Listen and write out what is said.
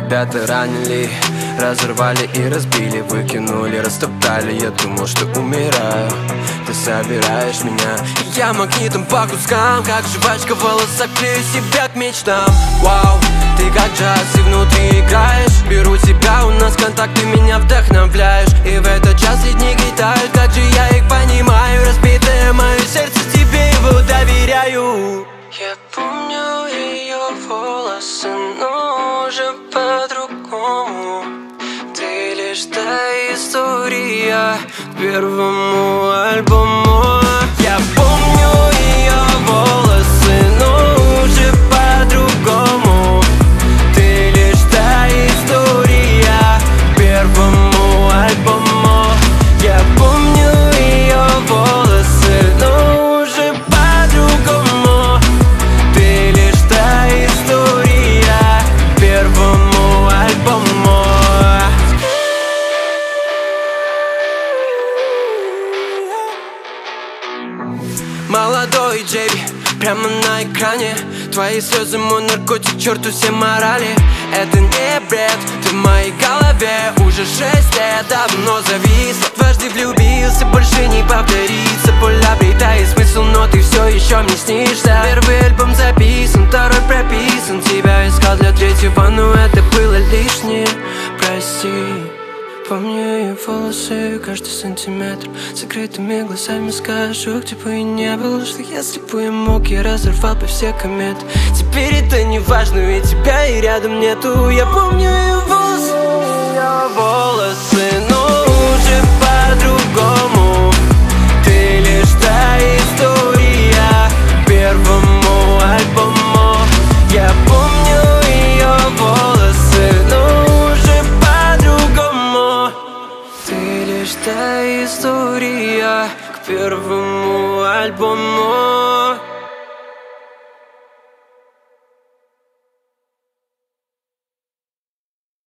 ребята ранили, разорвали и разбили, выкинули, растоптали. Я думал, что умираю, ты собираешь меня. Я магнитом по кускам, как жвачка в волосах, клею себя к мечтам. Вау, ты как джаз и внутри играешь. Беру тебя, у нас контакт, ты меня вдохновляешь. И в этот час ледники тают, как же я их понимаю. Разбитое мое сердце, тебе его доверяю. Я помню ее волосы, но уже по-другому. Ты лишь та история к первому альбому. Я помню ее волосы, но уже по-другому. Ты лишь та история к первому альбому. Я помню ее волосы, но уже по-другому. Ты лишь та история к первому альбому. Молодой Джейби, прямо на экране. Твои слезы, мой наркотик, черту все морали. Это не бред, ты в моей голове уже 6 лет. Давно завис, дважды влюбился, больше не повторится. Боль обретает смысл, но ты все еще мне снишься. Первый альбом записан, второй прописан. Тебя искал для третьего, но это было лишнее. Прости. Помню ее волосы, каждый сантиметр. Закрытыми глазами скажу, где бы и не было, что если бы я мог, я разорвал бы все кометы. Теперь это не важно, ведь тебя и рядом нету. Я помню ее волосы, но уже по-другому. Ты лишь та история к первому альбому. Я помню ее волосы, но уже по-другому. Ты лишь та история к первому альбому.